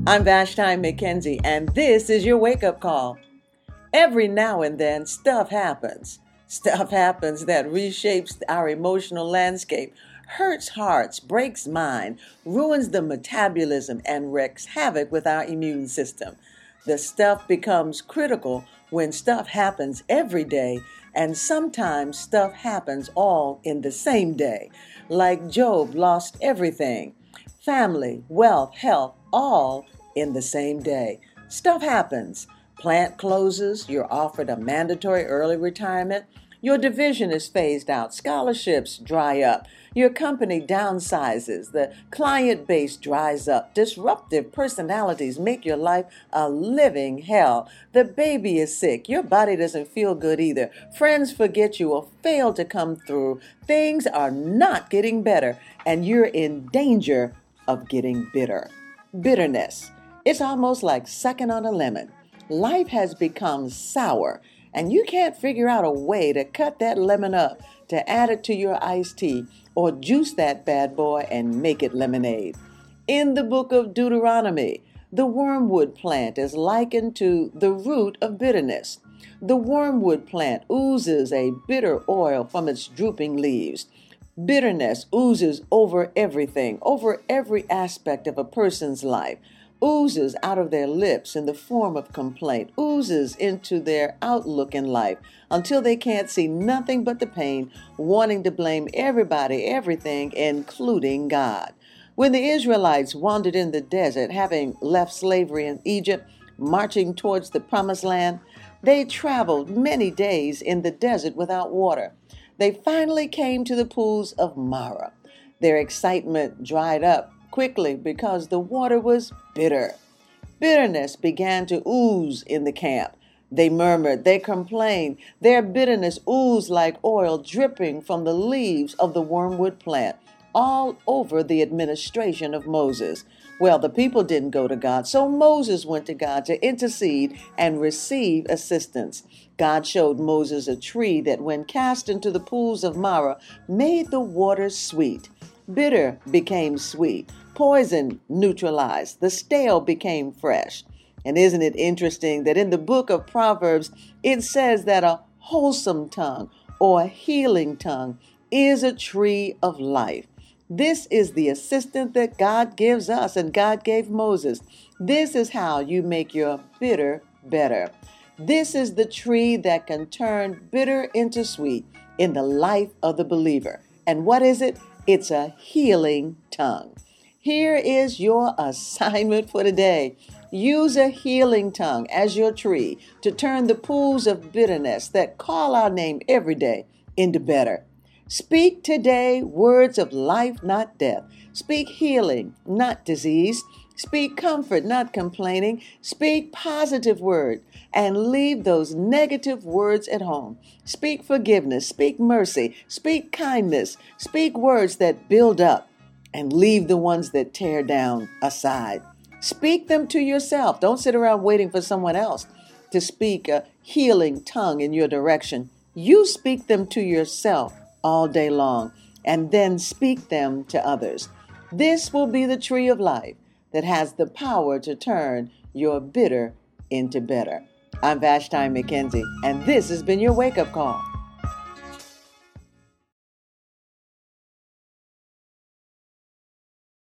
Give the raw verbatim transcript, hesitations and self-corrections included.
I'm Vashti McKenzie, and this is your wake-up call. Every now and then, stuff happens. Stuff happens that reshapes our emotional landscape, hurts hearts, breaks mind, ruins the metabolism, and wreaks havoc with our immune system. The stuff becomes critical when stuff happens every day, and sometimes stuff happens all in the same day. Like Job lost everything. Family, wealth, health, all in the same day. Stuff happens. Plant closes, you're offered a mandatory early retirement. Your division is phased out. Scholarships dry up. Your company downsizes. The client base dries up. Disruptive personalities make your life a living hell. The baby is sick. Your body doesn't feel good either. Friends forget you or fail to come through. Things are not getting better, and you're in danger of getting bitter. Bitterness. It's almost like sucking on a lemon. Life has become sour, and you can't figure out a way to cut that lemon up, to add it to your iced tea, or juice that bad boy and make it lemonade. In the book of Deuteronomy, the wormwood plant is likened to the root of bitterness. The wormwood plant oozes a bitter oil from its drooping leaves. Bitterness oozes over everything, over every aspect of a person's life. Oozes out of their lips in the form of complaint, oozes into their outlook in life until they can't see nothing but the pain, wanting to blame everybody, everything, including God. When the Israelites wandered in the desert, having left slavery in Egypt, marching towards the promised land, they traveled many days in the desert without water. They finally came to the pools of Marah. Their excitement dried up quickly because the water was bitter. Bitterness began to ooze in the camp. They murmured, they complained. Their bitterness oozed like oil dripping from the leaves of the wormwood plant all over the administration of Moses. Well, the people didn't go to God, so Moses went to God to intercede and receive assistance. God showed Moses a tree that, when cast into the pools of Marah, made the water sweet. Bitter became sweet. Poison neutralized. The stale became fresh. And isn't it interesting that in the book of Proverbs, it says that a wholesome tongue or a healing tongue is a tree of life. This is the assistant that God gives us and God gave Moses. This is how you make your bitter better. This is the tree that can turn bitter into sweet in the life of the believer. And what is it? It's a healing tongue. Here is your assignment for today. Use a healing tongue as your tree to turn the pools of bitterness that call our name every day into better. Speak today words of life, not death. Speak healing, not disease. Speak comfort, not complaining. Speak positive word and leave those negative words at home. Speak forgiveness, speak mercy, speak kindness. Speak words that build up and leave the ones that tear down aside. Speak them to yourself. Don't sit around waiting for someone else to speak a healing tongue in your direction. You speak them to yourself all day long and then speak them to others. This will be the tree of life that has the power to turn your bitter into better. I'm Vashti McKenzie, and this has been your wake-up call.